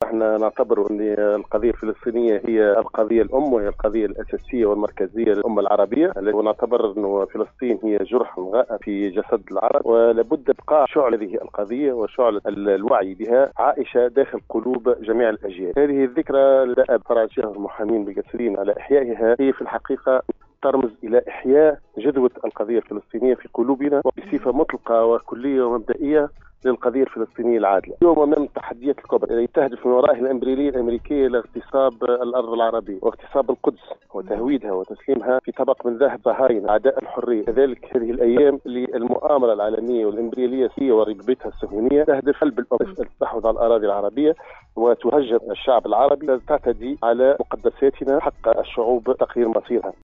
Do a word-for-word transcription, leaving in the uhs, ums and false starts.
احنا نعتبر ان القضيه الفلسطينيه هي القضيه الام وهي القضيه الاساسيه والمركزيه للامه العربيه، ونعتبر انه فلسطين هي جرح غائب في جسد العرب، ولابد ابقاء شعل هذه القضيه وشعل الوعي بها عائشه داخل قلوب جميع الاجيال. هذه الذكرى لا تراجع المحامين بقصرين على احيائها، هي في الحقيقه ترمز إلى إحياء جذوة القضية الفلسطينية في قلوبنا وبصفة مطلقة وكلية ومبدئية للقضية الفلسطينية العادلة. اليوم أمام التحديات الكبرى التي تهدف من ورائها الإمبريالية الأمريكية إلى اغتصاب الأرض العربية واغتصاب القدس وتهويدها وتسليمها في طبق من ذهب صهاينة أعداء الحرية. كذلك هذه الأيام للمؤامرة العالمية والإمبريالية ورغبتها الصهيونية تهدف قلب الأمة التحوذ على الأراضي العربية وتهجر الشعب العربي، تعتدي على مقدساتنا حق الشعوب تغيير مصيرها.